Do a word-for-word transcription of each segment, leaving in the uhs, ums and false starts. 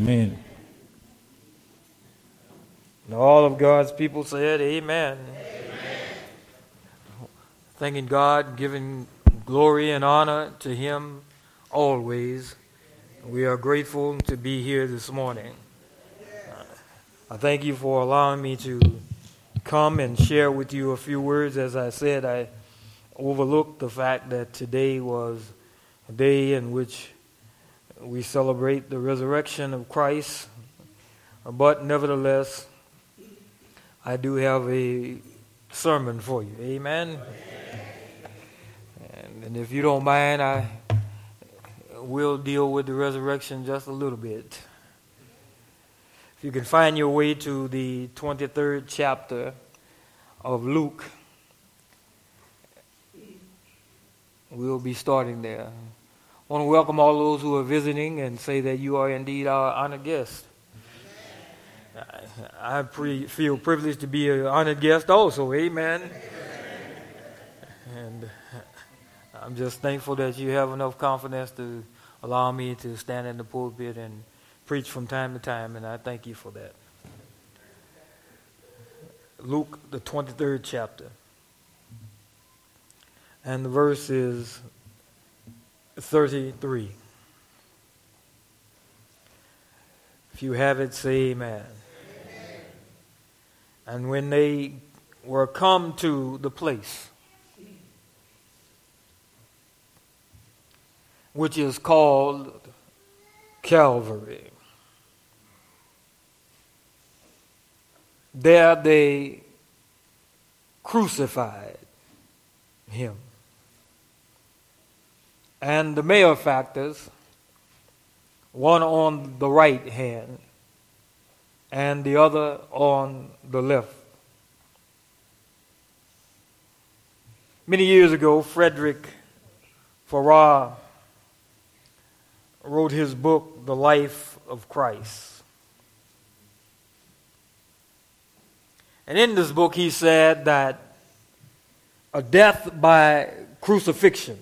Amen. And all of God's people said, amen. Amen. Thanking God, giving glory and honor to Him always. We are grateful to be here this morning. I thank you for allowing me to come and share with you a few words. As I said, I overlooked the fact that today was a day in which we celebrate the resurrection of Christ. But nevertheless, I do have a sermon for you. Amen? And, and if you don't mind, I will deal with the resurrection just a little bit. If you can find your way to the twenty-third chapter of Luke, we'll be starting there. I want to welcome all those who are visiting and say that you are indeed our honored guest. I pre- feel privileged to be an honored guest also, amen. And I'm just thankful that you have enough confidence to allow me to stand in the pulpit and preach from time to time, and I thank you for that. Luke, the twenty-third chapter, and the verse is thirty-three. If you have it, say amen. And when they were come to the place which is called Calvary, there they crucified him. And the malefactors, one on the right hand and the other on the left. Many years ago, Frederick Farrar wrote his book, The Life of Christ. And in this book, he said that a death by crucifixion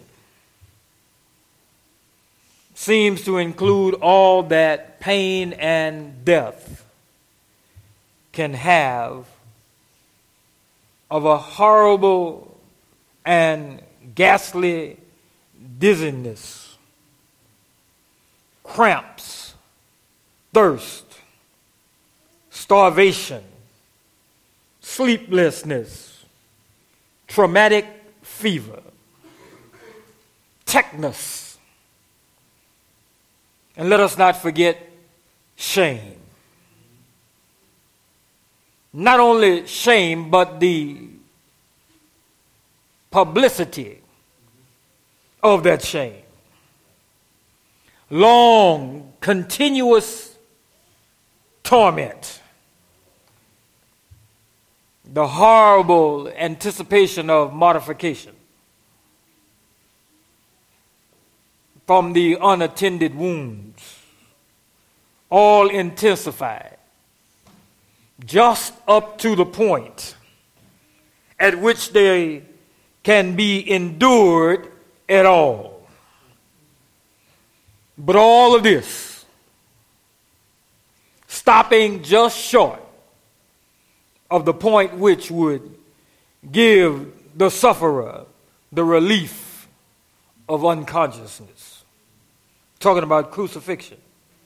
seems to include all that pain and death can have of a horrible and ghastly dizziness, cramps, thirst, starvation, sleeplessness, traumatic fever, tetanus, and let us not forget shame. Not only shame, but the publicity of that shame. Long, continuous torment. The horrible anticipation of mortification from the unattended wounds, all intensified, just up to the point at which they can be endured at all. But all of this stopping just short of the point which would give the sufferer the relief of unconsciousness. Talking about crucifixion.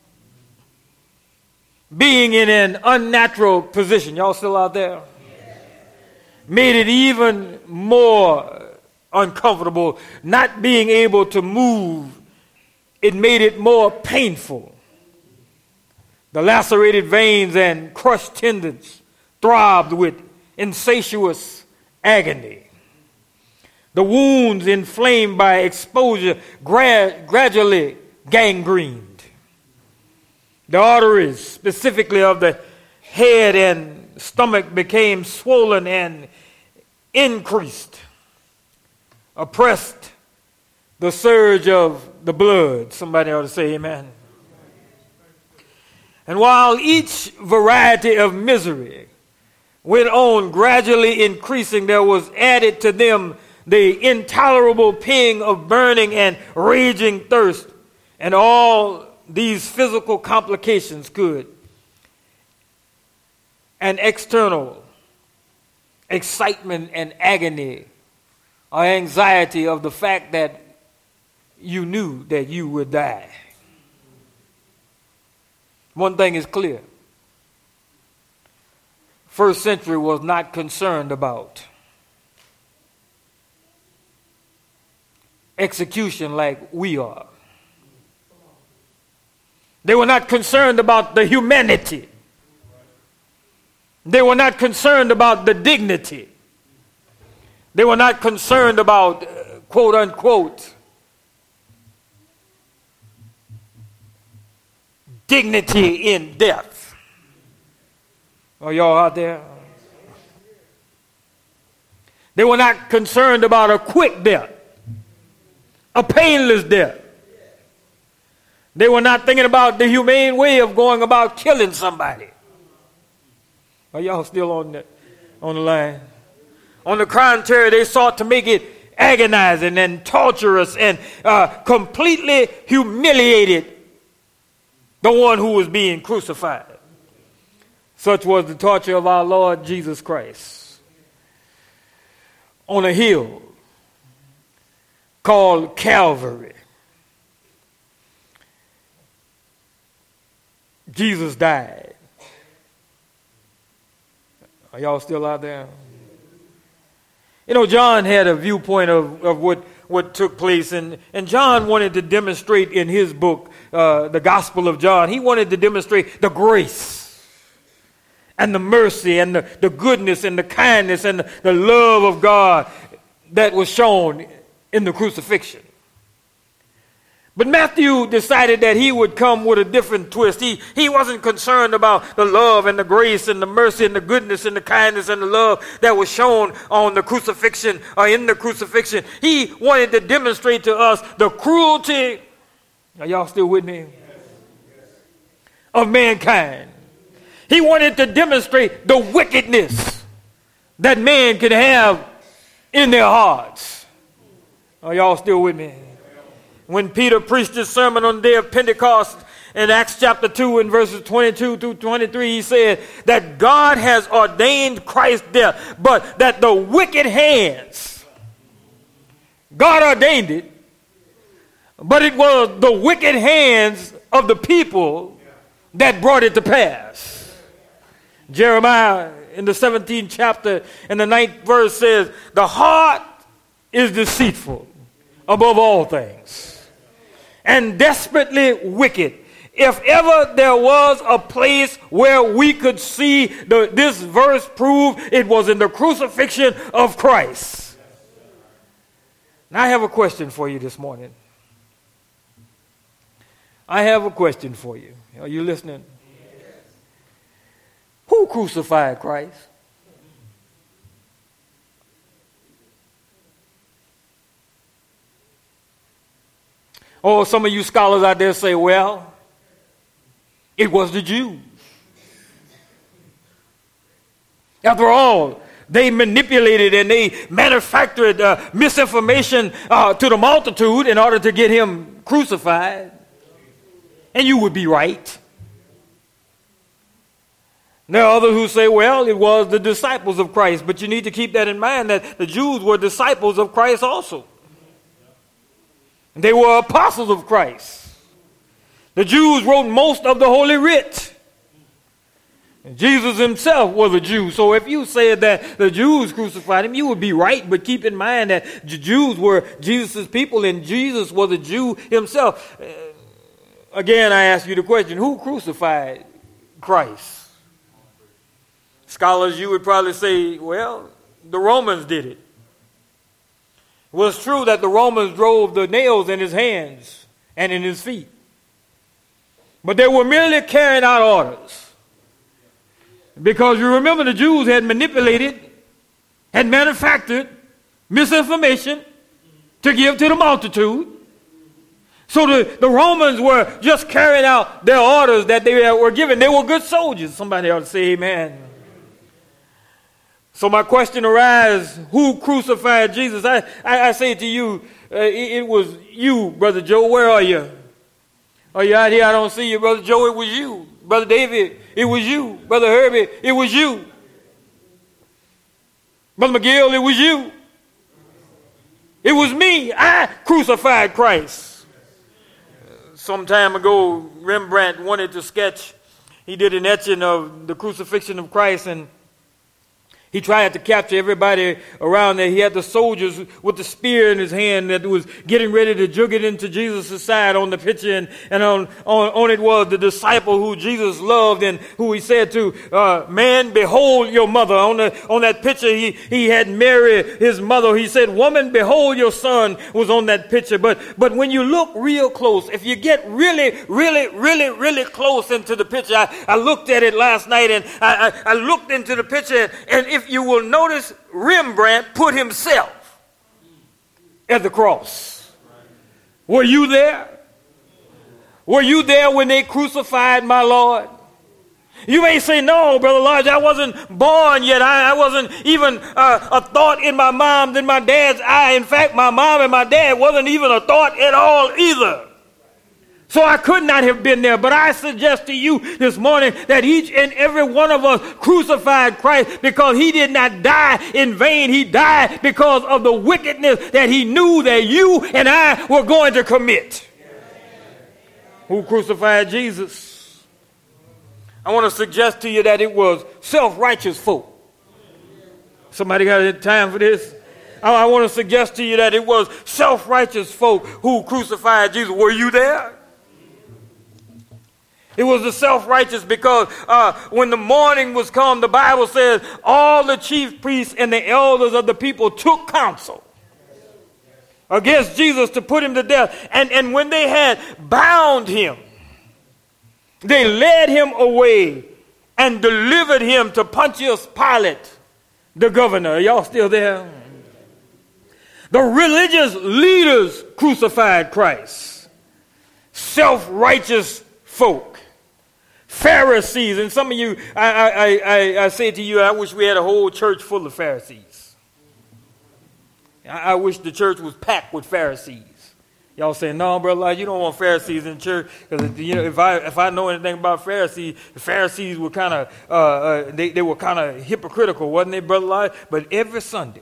Being in an unnatural position. Y'all still out there? Made it even more uncomfortable. Not being able to move, it made it more painful. The lacerated veins and crushed tendons throbbed with insatiable agony. The wounds inflamed by exposure gra- gradually gangrened. The arteries, specifically of the head and stomach, became swollen and increased, oppressed the surge of the blood. Somebody ought to say amen. And while each variety of misery went on gradually increasing, there was added to them the intolerable pang of burning and raging thirst, and all these physical complications could, and external excitement and agony or anxiety of the fact that you knew that you would die. One thing is clear. First century was not concerned about execution like we are. They were not concerned about the humanity. They were not concerned about the dignity. They were not concerned about, uh, quote unquote, dignity in death. Are y'all out there? They were not concerned about a quick death, a painless death. They were not thinking about the humane way of going about killing somebody. Are y'all still on the, on the line? On the contrary, they sought to make it agonizing and torturous and uh, completely humiliated the one who was being crucified. Such was the torture of our Lord Jesus Christ. On a hill called Calvary, Jesus died. Are y'all still out there? You know, John had a viewpoint of, of what, what took place, and, and John wanted to demonstrate in his book, uh, the Gospel of John, he wanted to demonstrate the grace and the mercy and the, the goodness and the kindness and the, the love of God that was shown in the crucifixion. But Matthew decided that he would come with a different twist. He, he wasn't concerned about the love and the grace and the mercy and the goodness and the kindness and the love that was shown on the crucifixion or in the crucifixion. He wanted to demonstrate to us the cruelty, are y'all still with me, of mankind. He wanted to demonstrate the wickedness that man could have in their hearts. Are y'all still with me? When Peter preached his sermon on the day of Pentecost in Acts chapter two and verses twenty-two through twenty-three, he said that God has ordained Christ's death, but that the wicked hands, God ordained it, but it was the wicked hands of the people that brought it to pass. Jeremiah in the seventeenth chapter and the ninth verse says, the heart is deceitful above all things and desperately wicked. If ever there was a place where we could see the, this verse prove, it was in the crucifixion of Christ. Now I have a question for you this morning. I have a question for you. Are you listening? Who crucified Christ? Or some of you scholars out there say, well, it was the Jews. After all, they manipulated and they manufactured uh, misinformation uh, to the multitude in order to get him crucified. And you would be right. There are others who say, well, it was the disciples of Christ. But you need to keep that in mind, that the Jews were disciples of Christ also. They were apostles of Christ. The Jews wrote most of the Holy Writ. And Jesus himself was a Jew. So if you said that the Jews crucified him, you would be right. But keep in mind that the Jews were Jesus' people and Jesus was a Jew himself. Uh, again, I ask you the question, who crucified Christ? Scholars, you would probably say, well, the Romans did it. It was true that the Romans drove the nails in his hands and in his feet. But they were merely carrying out orders. Because you remember the Jews had manipulated, had manufactured misinformation to give to the multitude. So the, the Romans were just carrying out their orders that they were given. They were good soldiers. Somebody ought to say amen. So my question arises, who crucified Jesus? I, I, I say to you, uh, it, it was you, Brother Joe. Where are you? Oh, you out here? I don't see you. Brother Joe, it was you. Brother David, it was you. Brother Herbie, it was you. Brother McGill, it was you. It was me. I crucified Christ. Some time ago, Rembrandt wanted to sketch. He did an etching of the crucifixion of Christ, and he tried to capture everybody around there. He had the soldiers with the spear in his hand that was getting ready to jug it into Jesus' side on the picture. And, and on, on, on it was the disciple who Jesus loved and who he said to, uh, man, behold your mother. On, the, on that picture, he, he had Mary, his mother. He said, woman, behold your son, was on that picture. But, but when you look real close, if you get really, really, really, really close into the picture, I, I looked at it last night and I, I, I looked into the picture, and if you will notice, Rembrandt put himself at the cross. Were you there? Were you there when they crucified my Lord? You may say, no, Brother Lodge, I wasn't born yet. I, I wasn't even uh, a thought in my mom and my dad's eye. In fact, my mom and my dad wasn't even a thought at all either. So I could not have been there, but I suggest to you this morning that each and every one of us crucified Christ because he did not die in vain. He died because of the wickedness that he knew that you and I were going to commit. Who crucified Jesus? I want to suggest to you that it was self-righteous folk. Somebody got time for this? I want to suggest to you that it was self-righteous folk who crucified Jesus. Were you there? It was the self-righteous because uh, when the morning was come, the Bible says all the chief priests and the elders of the people took counsel against Jesus to put him to death. And, and when they had bound him, they led him away and delivered him to Pontius Pilate, the governor. Are y'all still there? The religious leaders crucified Christ. Self-righteous folk. Pharisees, and some of you, I, I, I, I say to you, I wish we had a whole church full of Pharisees. I, I wish the church was packed with Pharisees. Y'all saying, no, brother, you don't want Pharisees in church, because you know, if I if I know anything about Pharisees, the Pharisees were kind of uh, uh, they they were kind of hypocritical, wasn't they, brother? Elijah? But every Sunday,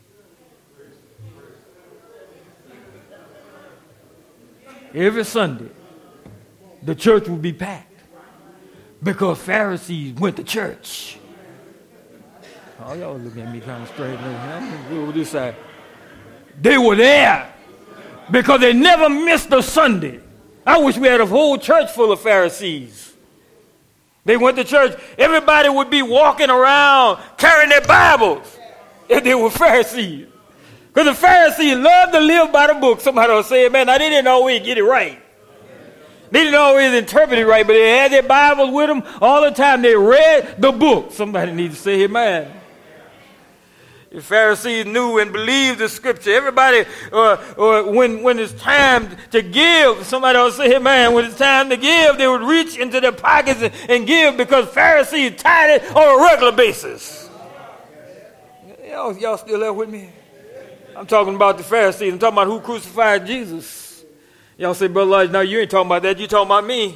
every Sunday, the church would be packed. Because Pharisees went to church. Oh, y'all looking at me kind of straight. Over this side. They were there because they never missed a Sunday. I wish we had a whole church full of Pharisees. They went to church. Everybody would be walking around carrying their Bibles if they were Pharisees. Because the Pharisees loved to live by the book. Somebody will say, man, now they didn't always get it right. They didn't always interpret it right, but they had their Bibles with them all the time. They read the book. Somebody needs to say amen. The Pharisees knew and believed the scripture. Everybody, uh, uh, when, when it's time to give, somebody will say amen. When it's time to give, they would reach into their pockets and, and give because Pharisees tithe on a regular basis. Y'all, y'all still there with me? I'm talking about the Pharisees. I'm talking about who crucified Jesus. Y'all say, Brother Lodge, no, you ain't talking about that. You talking about me.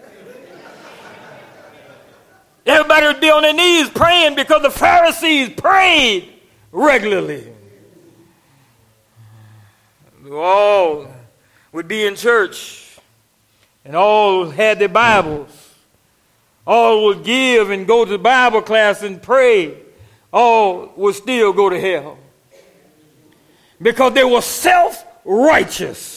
Everybody would be on their knees praying because the Pharisees prayed regularly. All would be in church and all had their Bibles. All would give and go to Bible class and pray. All would still go to hell because they were self-righteous.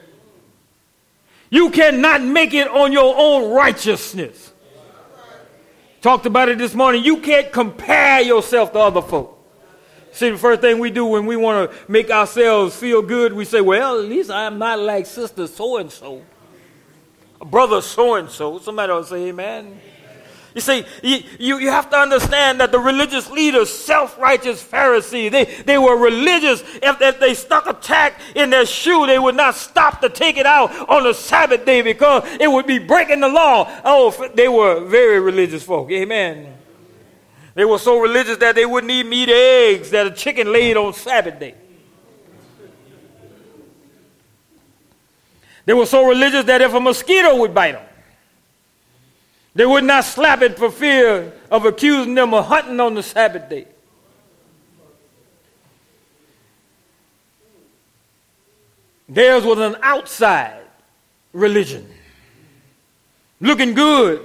You cannot make it on your own righteousness. Talked about it this morning. You can't compare yourself to other folk. See, the first thing we do when we want to make ourselves feel good, we say, well, at least I'm not like sister so-and-so, brother so-and-so. Somebody will say amen. You see, you, you have to understand that the religious leaders, self-righteous Pharisees, they, they were religious. If, if they stuck a tack in their shoe, they would not stop to take it out on the Sabbath day because it would be breaking the law. Oh, they were very religious folk. Amen. They were so religious that they wouldn't even eat eggs that a chicken laid on Sabbath day. They were so religious that if a mosquito would bite them, they would not slap it for fear of accusing them of hunting on the Sabbath day. Theirs was an outside religion, looking good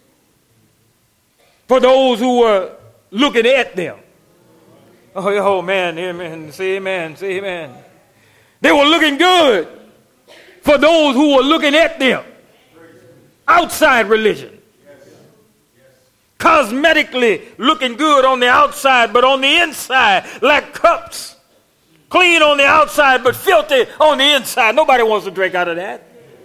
for those who were looking at them. Oh, oh man, amen. Say amen. Say amen. They were looking good for those who were looking at them. Outside religion. Cosmetically looking good on the outside, but on the inside, like cups. Clean on the outside, but filthy on the inside. Nobody wants to drink out of that.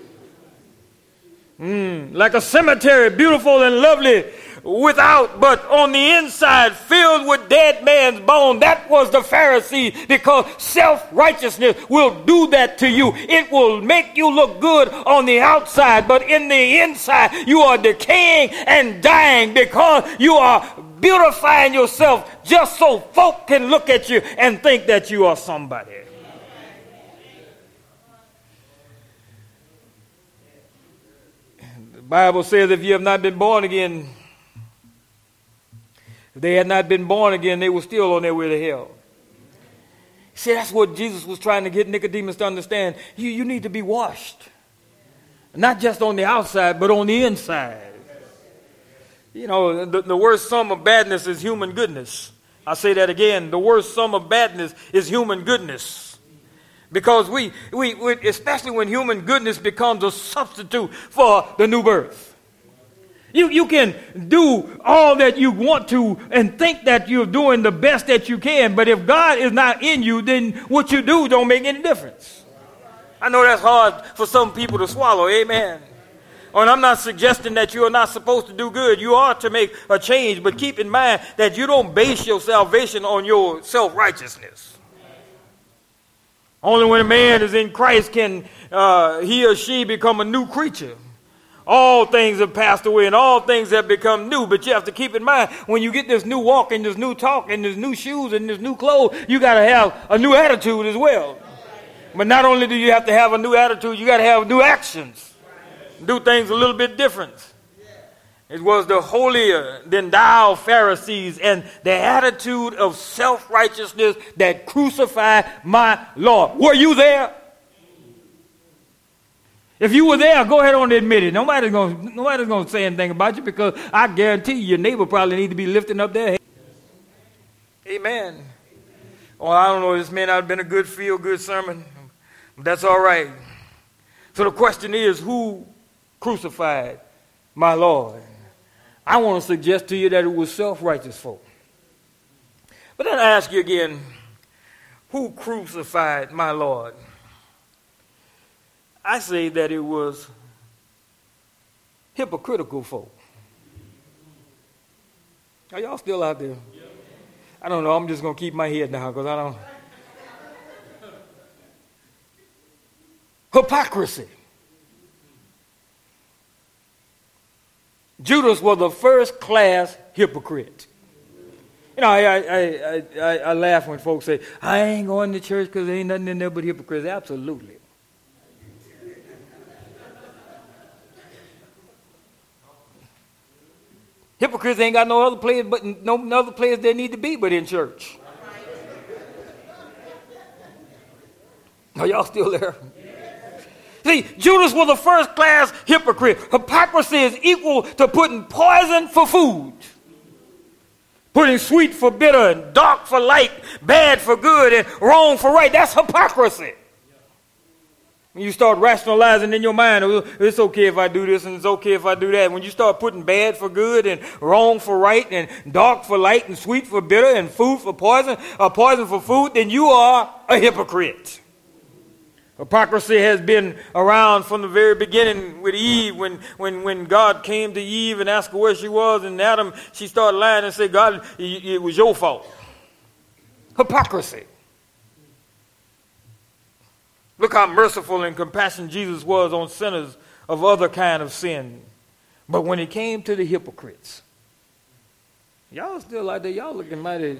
Mm, like a cemetery, beautiful and lovely without, but on the inside filled with dead man's bone. That was the Pharisee, because self-righteousness will do that to you. It will make you look good on the outside, but in the inside you are decaying and dying because you are beautifying yourself just so folk can look at you and think that you are somebody. The Bible says if you have not been born again, if they had not been born again, they were still on their way to hell. See, that's what Jesus was trying to get Nicodemus to understand. You, you need to be washed. Not just on the outside, but on the inside. You know, the, the worst sum of badness is human goodness. I'll say that again. The worst sum of badness is human goodness. Because we, we, we, especially when human goodness becomes a substitute for the new birth. You, you can do all that you want to and think that you're doing the best that you can. But if God is not in you, then what you do don't make any difference. I know that's hard for some people to swallow. Amen. And I'm not suggesting that you are not supposed to do good. You are to make a change. But keep in mind that you don't base your salvation on your self-righteousness. Only when a man is in Christ can uh, he or she become a new creature. All things have passed away and all things have become new. But you have to keep in mind, when you get this new walk and this new talk and this new shoes and this new clothes, you got to have a new attitude as well. But not only do you have to have a new attitude, you got to have new actions. Do things a little bit different. It was the holier than thou Pharisees and the attitude of self-righteousness that crucified my Lord. Were you there? If you were there, go ahead on and admit it. Nobody's going nobody's going to say anything about you, because I guarantee you your neighbor probably need to be lifting up their head. Amen. Well, I don't know, this may not have been a good feel, good sermon. But that's all right. So the question is, who crucified my Lord? I want to suggest to you that it was self-righteous folk. But then I ask you again, who crucified my Lord? I say that it was hypocritical folk. Are y'all still out there? I don't know. I'm just going to keep my head down because I don't. Hypocrisy. Judas was a first-class hypocrite. You know, I, I, I, I, I laugh when folks say, I ain't going to church because there ain't nothing in there but hypocrites. Absolutely. Hypocrites ain't got no other place but no other place they need to be but in church. Are y'all still there? See, Judas was a first-class hypocrite. Hypocrisy is equal to putting poison for food, putting sweet for bitter, and dark for light, bad for good, and wrong for right. That's hypocrisy. When you start rationalizing in your mind, oh, it's okay if I do this and it's okay if I do that. When you start putting bad for good and wrong for right and dark for light and sweet for bitter and food for poison, or poison for food, then you are a hypocrite. Hypocrisy has been around from the very beginning with Eve, when, when, when God came to Eve and asked her where she was, and Adam, she started lying and said, God, it was your fault. Hypocrisy. Look how merciful and compassionate Jesus was on sinners of other kind of sin. But when it came to the hypocrites, y'all still like that, y'all looking mighty.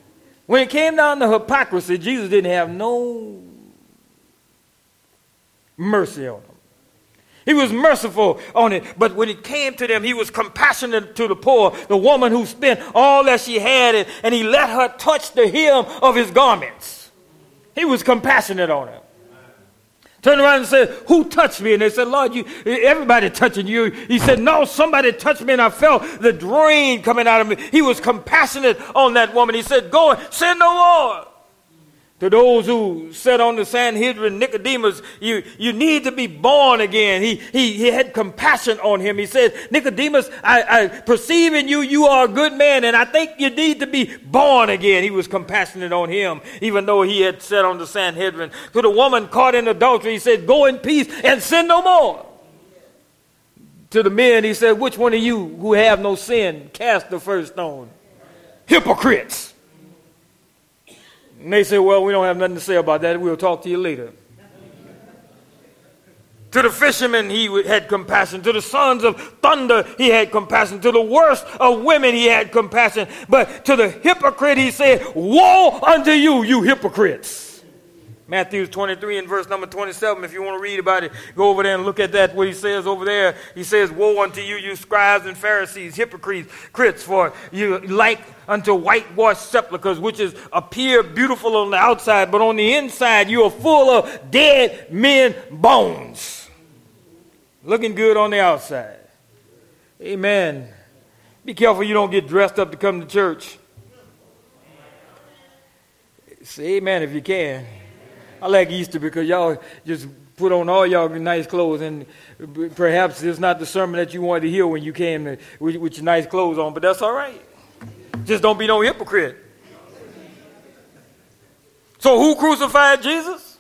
When it came down to hypocrisy, Jesus didn't have no mercy on them. He was merciful on it, but when it came to them, he was compassionate to the poor, the woman who spent all that she had, and, and he let her touch the hem of his garments. He was compassionate on her. Turned around and said, who touched me? And they said, Lord, you, everybody touching you. He said, no, somebody touched me, and I felt the drain coming out of me. He was compassionate on that woman. He said, go and sin no more. To those who sat on the Sanhedrin, Nicodemus, you, you need to be born again. He, he, he had compassion on him. He said, Nicodemus, I, I perceive in you, you are a good man, and I think you need to be born again. He was compassionate on him, even though he had sat on the Sanhedrin. To the woman caught in adultery, he said, go in peace and sin no more. To the men, he said, which one of you who have no sin, cast the first stone? Hypocrites. And they said, well, we don't have nothing to say about that. We'll talk to you later. To the fishermen, he had compassion. To the sons of thunder, he had compassion. To the worst of women, he had compassion. But to the hypocrite, he said, woe unto you, you hypocrites. Matthew twenty-three and verse number twenty-seven. If you want to read about it, go over there and look at that, what he says over there. He says, woe unto you, you scribes and Pharisees, hypocrites, for you like unto whitewashed sepulchres, which is appear beautiful on the outside, but on the inside you are full of dead men bones. Looking good on the outside. Amen. Be careful you don't get dressed up to come to church. Say amen if you can. I like Easter because y'all just put on all y'all nice clothes, and perhaps it's not the sermon that you wanted to hear when you came to, with, with your nice clothes on, but that's all right. Just don't be no hypocrite. So who crucified Jesus?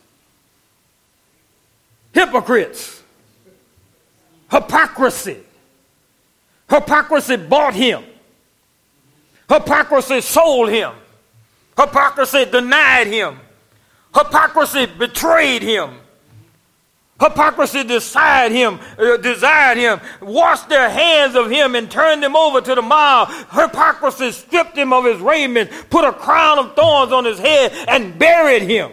Hypocrites. Hypocrisy. Hypocrisy bought him. Hypocrisy sold him. Hypocrisy denied him. Hypocrisy betrayed him. Hypocrisy desired him, uh, desired him, washed their hands of him and turned him over to the mob. Hypocrisy stripped him of his raiment, put a crown of thorns on his head, and buried him.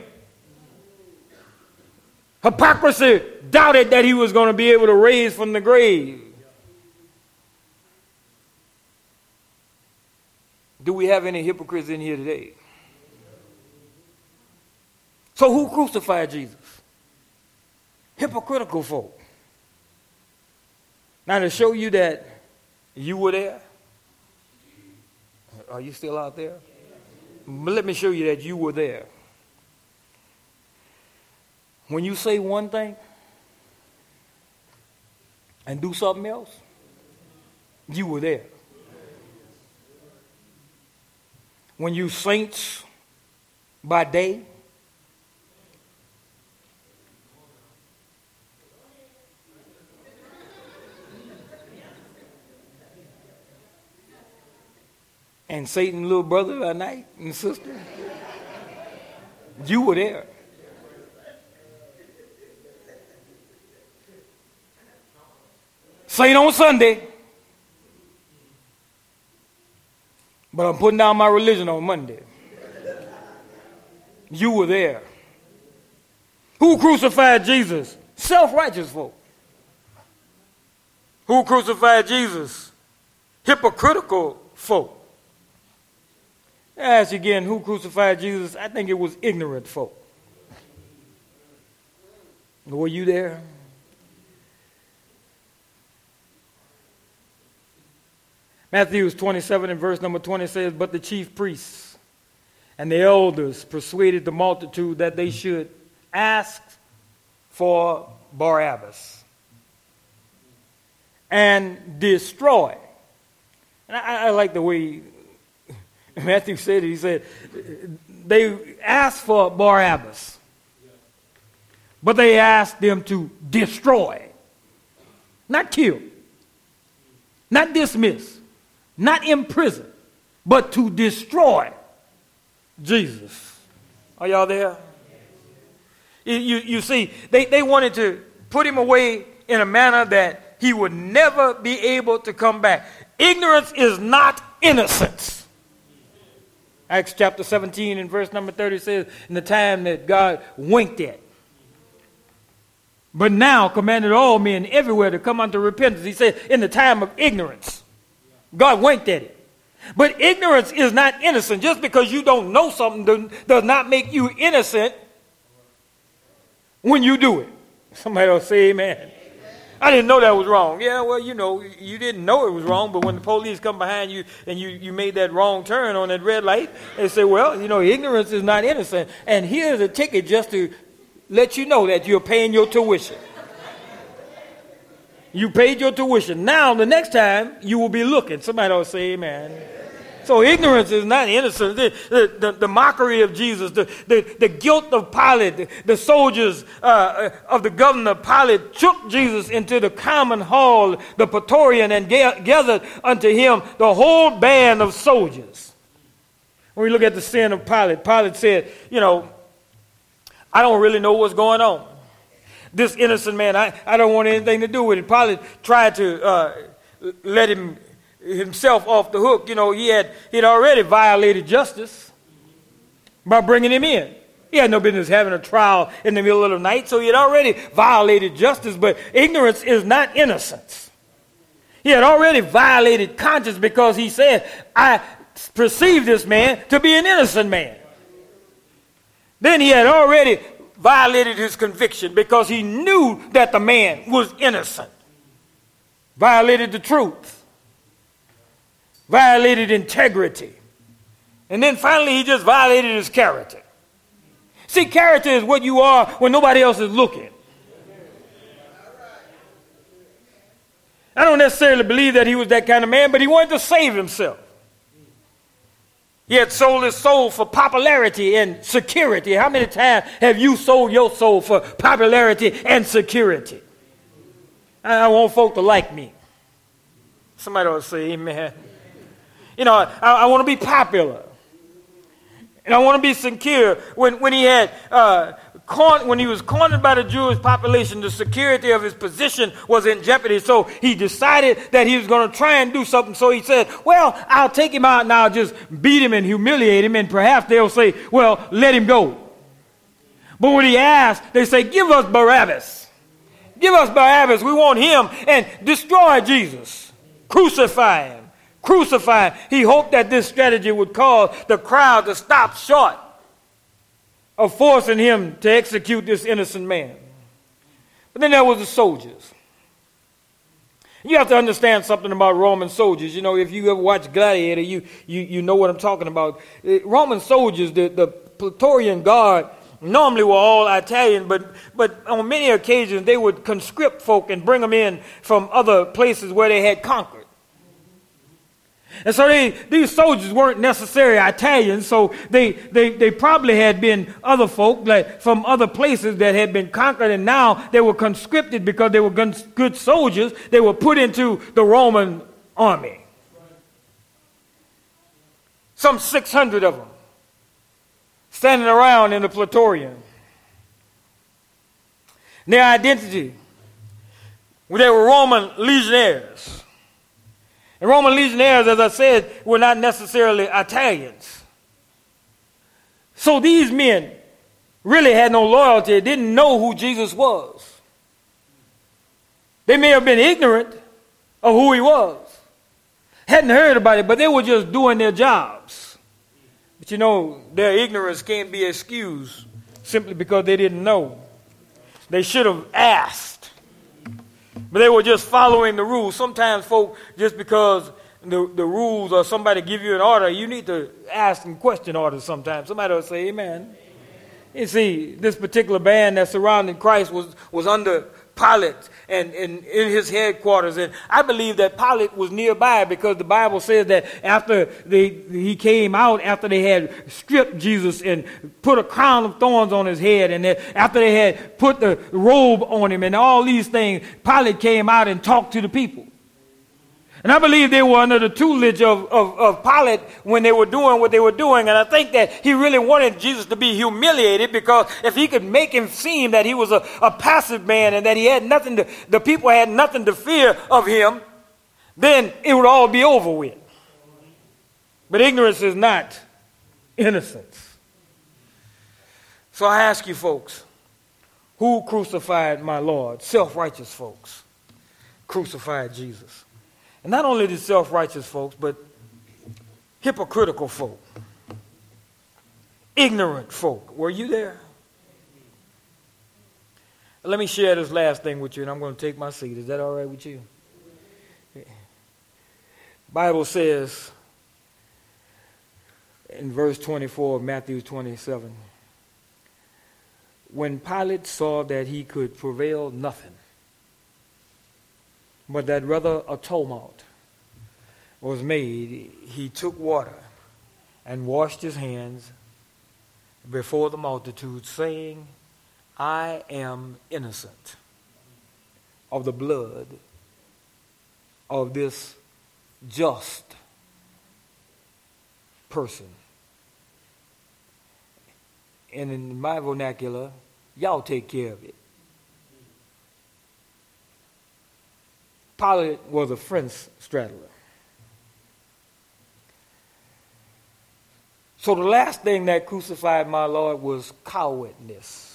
Hypocrisy doubted that he was going to be able to raise from the grave. Do we have any hypocrites in here today? So who crucified Jesus? Hypocritical folk. Now to show you that you were there. Are you still out there? But let me show you that you were there. When you say one thing and do something else, you were there. When you saints by day and Satan's little brother at night and sister, you were there. Saint on Sunday, but I'm putting down my religion on Monday. You were there. Who crucified Jesus? Self-righteous folk. Who crucified Jesus? Hypocritical folk. I ask you again, who crucified Jesus? I think it was ignorant folk. Were you there? Matthew twenty-seven and verse number twenty says, but the chief priests and the elders persuaded the multitude that they should ask for Barabbas and destroy. And I, I like the way Matthew said it. He said, they asked for Barabbas, but they asked them to destroy. Not kill, not dismiss, not imprison, but to destroy Jesus. Are y'all there? You, you, you see, they, they wanted to put him away in a manner that he would never be able to come back. Ignorance is not innocence. Acts chapter seventeen and verse number thirty says, in the time that God winked at. but now commanded all men everywhere to come unto repentance. He said, in the time of ignorance. God winked at it. But ignorance is not innocent. Just because you don't know something does not make you innocent when you do it. Somebody will say amen. I didn't know that was wrong. Yeah, well, you know, you didn't know it was wrong, but when the police come behind you and you, you made that wrong turn on that red light, they say, well, you know, ignorance is not innocent. And here's a ticket just to let you know that you're paying your tuition. You paid your tuition. Now, the next time, you will be looking. Somebody will say amen. So ignorance is not innocent. The, the, the, the mockery of Jesus, the, the, the guilt of Pilate, the, the soldiers uh, of the governor Pilate took Jesus into the common hall, the Praetorian, and ga- gathered unto him the whole band of soldiers. When we look at the sin of Pilate, Pilate said, you know, I don't really know what's going on. This innocent man, I, I don't want anything to do with it. Pilate tried to uh, let him himself off the hook. You know, he had he'd already violated justice by bringing him in. He had no business having a trial in the middle of the night, so he had already violated justice. But ignorance is not innocence. He had already violated conscience because he said, I perceive this man to be an innocent man. Then he had already violated his conviction because he knew that the man was innocent. Violated the truth. Violated integrity. And then finally he just violated his character. See, character is what you are when nobody else is looking. I don't necessarily believe that he was that kind of man, but he wanted to save himself. He had sold his soul for popularity and security. How many times have you sold your soul for popularity and security? I want folk to like me. Somebody ought to say amen. You know, I, I want to be popular. And I want to be secure. When, when he had, uh, con- when he was cornered by the Jewish population, the security of his position was in jeopardy. So he decided that he was going to try and do something. So he said, well, I'll take him out and I'll just beat him and humiliate him. And perhaps they'll say, well, let him go. But when he asked, they say, give us Barabbas. Give us Barabbas. We want him. And destroy Jesus. Crucify him. Crucify him. He hoped that this strategy would cause the crowd to stop short of forcing him to execute this innocent man. But then there was the soldiers. You have to understand something about Roman soldiers. You know, if you ever watch Gladiator, you you, you know what I'm talking about. Roman soldiers, the, the Praetorian Guard, normally were all Italian, but, but on many occasions they would conscript folk and bring them in from other places where they had conquered. And so they, these soldiers weren't necessarily Italians, so they, they, they probably had been other folk like from other places that had been conquered, and now they were conscripted because they were good soldiers. They were put into the Roman army. Some six hundred of them standing around in the Praetorian. Their identity, they were Roman legionnaires. And Roman legionnaires, as I said, were not necessarily Italians. So these men really had no loyalty, didn't know who Jesus was. They may have been ignorant of who he was, hadn't heard about it, but they were just doing their jobs. But you know, their ignorance can't be excused simply because they didn't know. They should have asked. But they were just following the rules. Sometimes folk, just because the, the rules or somebody give you an order, you need to ask and question orders sometimes. Somebody will say amen. Amen. You see, this particular band that surrounded Christ was, was under Pilate and, and in his headquarters. And I believe that Pilate was nearby because the Bible says that after they, he came out, after they had stripped Jesus and put a crown of thorns on his head, and that after they had put the robe on him and all these things, Pilate came out and talked to the people. And I believe they were under the tutelage of, of, of Pilate when they were doing what they were doing. And I think that he really wanted Jesus to be humiliated, because if he could make him seem that he was a, a passive man and that he had nothing to, the people had nothing to fear of him, then it would all be over with. But ignorance is not innocence. So I ask you folks, Who crucified my Lord? Self-righteous folks crucified Jesus. And not only the self-righteous folks, but hypocritical folk, ignorant folk. Were you there? Let me share this last thing with you, and I'm going to take my seat. Is that all right with you? Bible says in verse twenty-four of Matthew twenty-seven, when Pilate saw that he could prevail nothing, but that rather a tumult was made, he took water and washed his hands before the multitude, saying, I am innocent of the blood of this just person. And in my vernacular, y'all take care of it. Pilate was a fence straddler. So the last thing that crucified my Lord was cowardness.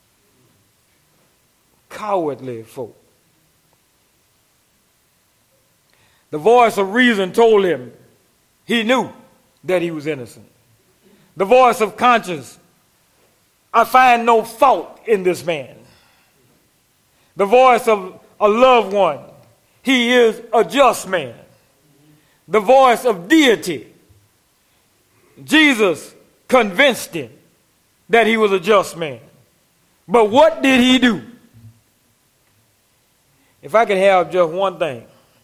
Cowardly folk. The voice of reason told him he knew that he was innocent. The voice of conscience, I find no fault in this man. The voice of a loved one, he is a just man. The voice of deity, Jesus convinced him that he was a just man. But what did he do? If I could have just one thing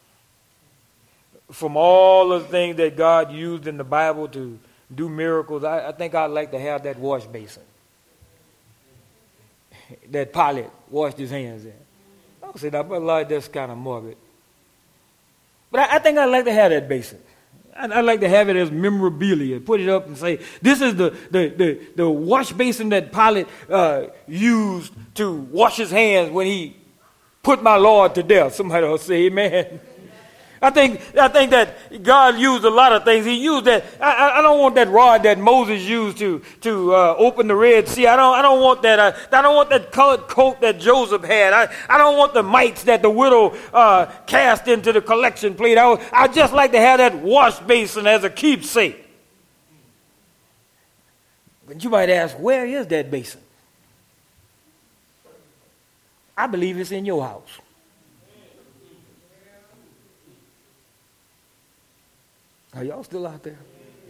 from all of the things that God used in the Bible to do miracles, I, I think I'd like to have that wash basin that Pilate washed his hands in. I said, but Lord, that's kind of morbid. But I, I think I'd like to have that basin. I'd, I'd like to have it as memorabilia. Put it up and say, this is the, the, the, the wash basin that Pilate uh, used to wash his hands when he put my Lord to death. Somebody will say, amen. I think I think that God used a lot of things. He used that. I, I don't want that rod that Moses used to to uh, open the Red Sea. I don't I don't want that. Uh, I don't want that colored coat that Joseph had. I, I don't want the mites that the widow uh, cast into the collection plate. I I just like to have that wash basin as a keepsake. But you might ask, where is that basin? I believe it's in your house. Are y'all still out there?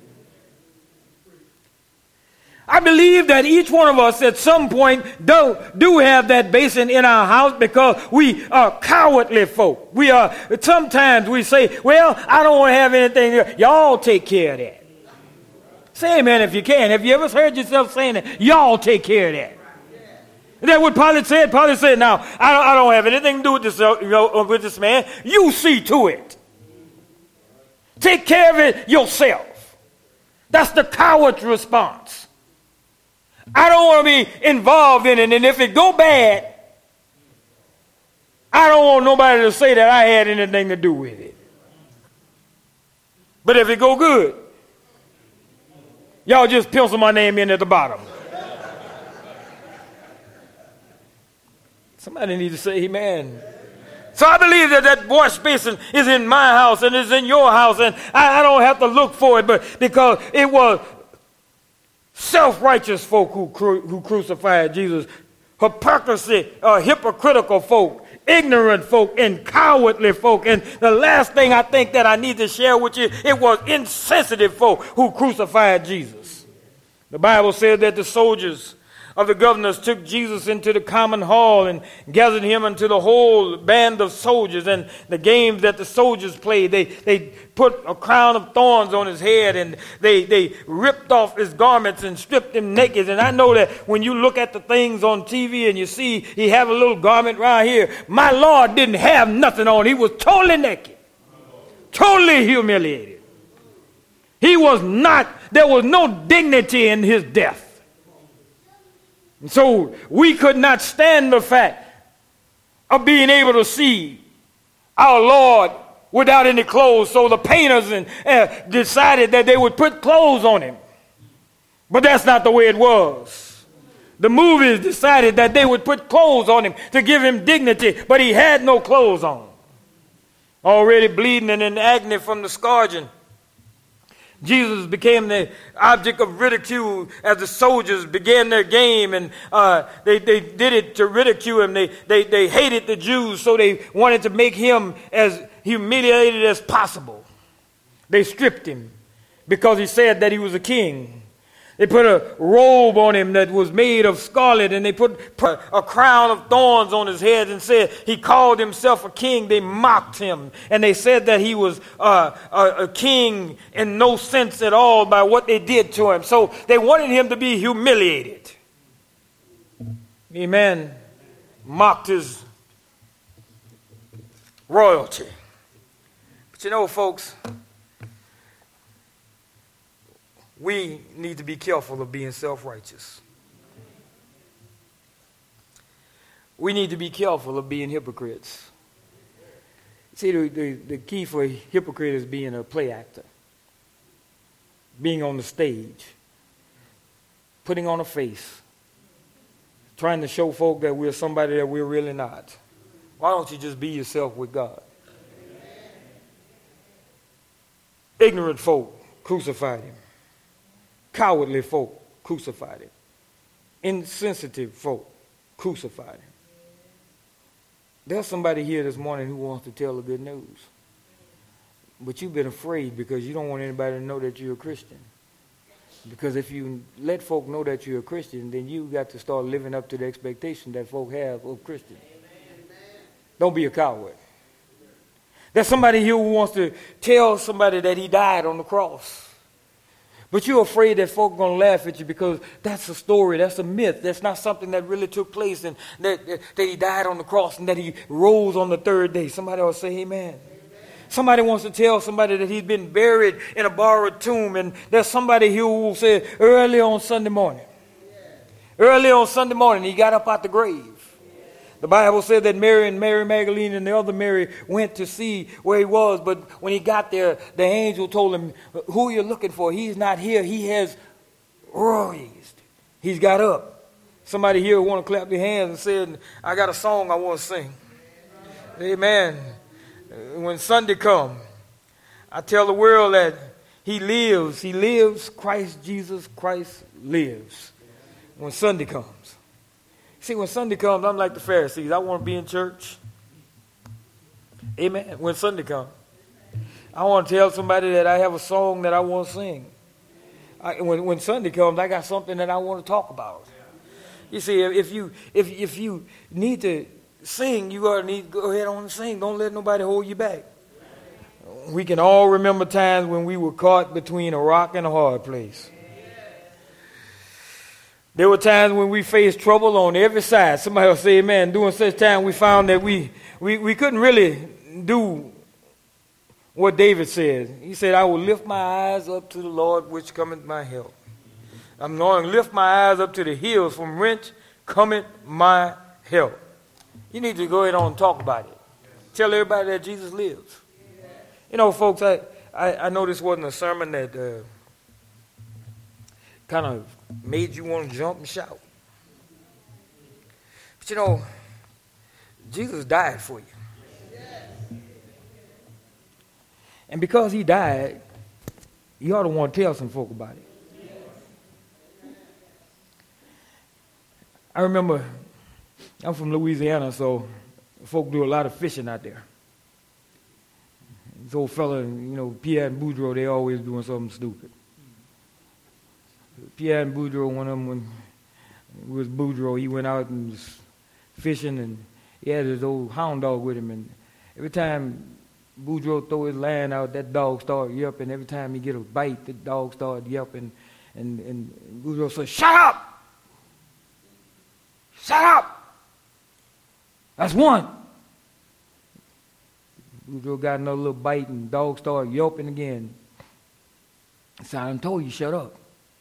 I believe that each one of us at some point do, do have that basin in our house because we are cowardly folk. We are, sometimes we say, well, I don't want to have anything here. Y'all take care of that. Say amen if you can. Have you ever heard yourself saying that? Y'all take care of that. Is that what Pilate said? Pilate said, now, I don't, I don't have anything to do with this, you know, with this man. You see to it. Take care of it yourself. That's the coward's response. I don't want to be involved in it, and if it go bad, I don't want nobody to say that I had anything to do with it. But if it go good, y'all just pencil my name in at the bottom. Somebody needs to say amen. So I believe that that wash basin is in my house and is in your house, and I, I don't have to look for it, but because it was self-righteous folk who, cru- who crucified Jesus, hypocrisy, uh, hypocritical folk, ignorant folk, and cowardly folk. And the last thing I think that I need to share with you, it was insensitive folk who crucified Jesus. The Bible said that the soldiers of the governors took Jesus into the common hall and gathered him into the whole band of soldiers, and the games that the soldiers played, they, they put a crown of thorns on his head, and they, they ripped off his garments and stripped him naked. And I know that when you look at the things on T V and you see he have a little garment right here, my Lord didn't have nothing on. He was totally naked, totally humiliated. He was not, there was no dignity in his death. And so we could not stand the fact of being able to see our Lord without any clothes. So the painters and, uh, decided that they would put clothes on him. But that's not the way it was. The movies decided that they would put clothes on him to give him dignity, but he had no clothes on. Already bleeding and in agony from the scourging. Jesus became the object of ridicule as the soldiers began their game, and uh, they, they did it to ridicule him. They, they, they hated the Jews, so they wanted to make him as humiliated as possible. They stripped him because he said that he was a king. They put a robe on him that was made of scarlet, and they put a crown of thorns on his head and said he called himself a king. They mocked him, and they said that he was uh, a, a king in no sense at all by what they did to him. So they wanted him to be humiliated. Amen. Mocked his royalty. But you know, folks, we need to be careful of being self-righteous. We need to be careful of being hypocrites. See, the, the, the key for a hypocrite is being a play actor. Being on the stage. Putting on a face. Trying to show folk that we're somebody that we're really not. Why don't you just be yourself with God? Ignorant folk crucified him. Cowardly folk crucified him. Insensitive folk crucified him. There's somebody here this morning who wants to tell the good news. But you've been afraid because you don't want anybody to know that you're a Christian. Because if you let folk know that you're a Christian, then you got to start living up to the expectation that folk have of Christians. Don't be a coward. There's somebody here who wants to tell somebody that he died on the cross. But you're afraid that folk are going to laugh at you because that's a story, that's a myth, that's not something that really took place, and that, that, that he died on the cross and that he rose on the third day. Somebody will say amen. Amen. Somebody wants to tell somebody that he's been buried in a borrowed tomb, and there's somebody here who will say early on Sunday morning. Early on Sunday morning, he got up out the grave. The Bible said that Mary and Mary Magdalene and the other Mary went to see where he was, but when he got there, the angel told him, who are you looking for? He's not here. He has raised. He's got up. Somebody here want to clap their hands and said, I got a song I want to sing. Amen. When Sunday comes, I tell the world that he lives. He lives. Christ Jesus Christ lives. When Sunday comes. See, when Sunday comes, I'm like the Pharisees. I want to be in church. Amen. When Sunday comes, I want to tell somebody that I have a song that I want to sing. I, when, when Sunday comes, I got something that I want to talk about. You see, if you if if you need to sing, you ought to need to go ahead on and sing. Don't let nobody hold you back. We can all remember times when we were caught between a rock and a hard place. There were times when we faced trouble on every side. Somebody will say, amen. During such time, we found that we, we, we couldn't really do what David said. He said, I will lift my eyes up to the Lord, which cometh my help. I'm going to lift my eyes up to the hills, from whence cometh my help. You need to go ahead on and talk about it. Tell everybody that Jesus lives. You know, folks, I, I, I know this wasn't a sermon that uh, kind of made you want to jump and shout. But you know, Jesus died for you. And because he died, you ought to want to tell some folk about it. I remember, I'm from Louisiana, so folk do a lot of fishing out there. This old fella, you know, Pierre and Boudreaux, they always doing something stupid. Pierre and Boudreaux, one of them, when it was Boudreaux, he went out and was fishing, and he had his old hound dog with him, and every time Boudreaux throw his line out, that dog started yelping. Every time he get a bite, the dog started yelping, and, and Boudreaux said, shut up! Shut up! That's one. Boudreaux got another little bite, and the dog started yelping again. So I told you, shut up.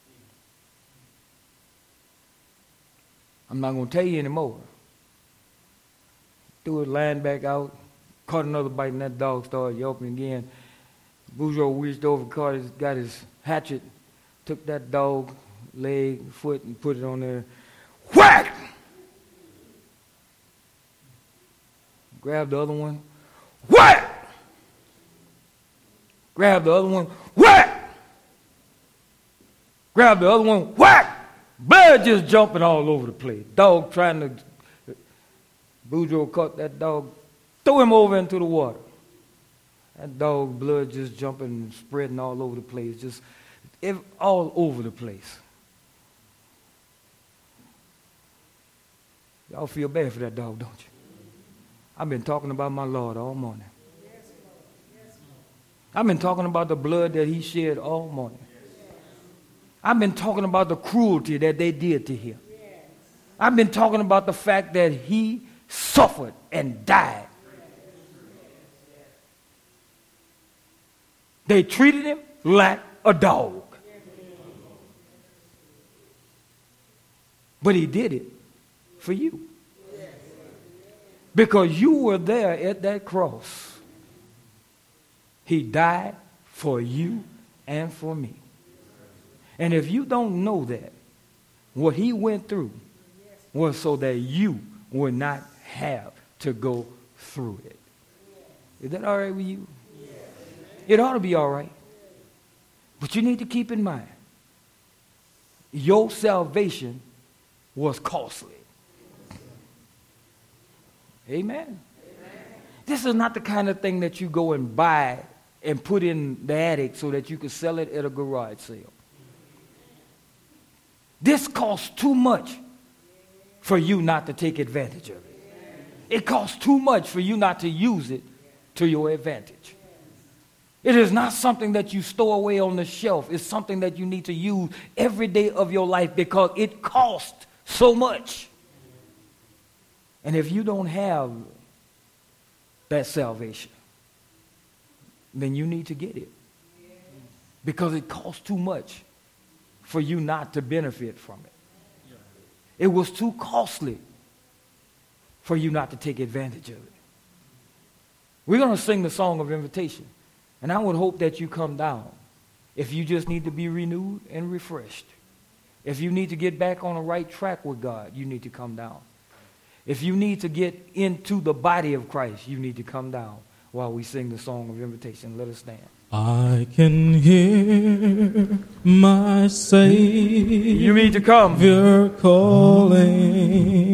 I'm not going to tell you anymore. Threw his line back out, caught another bite, and that dog started yelping again. Boudreaux reached over, caught his, got his hatchet, took that dog leg, foot, and put it on there. whack. Grab the other one, whack. Grab the other one, whack. Grab the other one, whack. Blood just jumping all over the place. Dog trying to, Boudreaux caught that dog, threw him over into the water. That dog blood just jumping and spreading all over the place, just if, all over the place. Y'all feel bad for that dog, don't you? I've been talking about my Lord all morning. I've been talking about the blood that he shed all morning. I've been talking about the cruelty that they did to him. I've been talking about the fact that he suffered and died. They treated him like a dog. But he did it for you. Because you were there at that cross. He died for you and for me. And if you don't know that, what he went through was so that you would not have to go through it. Is that all right with you? It ought to be all right. But you need to keep in mind, your salvation was costly. Amen. Amen. This is not the kind of thing that you go and buy and put in the attic so that you can sell it at a garage sale. This costs too much for you not to take advantage of it. It costs too much for you not to use it to your advantage. It is not something that you store away on the shelf. It's something that you need to use every day of your life because it costs so much. And if you don't have that salvation, then you need to get it. Because it costs too much for you not to benefit from it. It was too costly for you not to take advantage of it. We're going to sing the song of invitation. And I would hope that you come down. If you just need to be renewed and refreshed. If you need to get back on the right track with God, you need to come down. If you need to get into the body of Christ, you need to come down while we sing the song of invitation. Let us stand. I can hear my Savior You need to come. calling.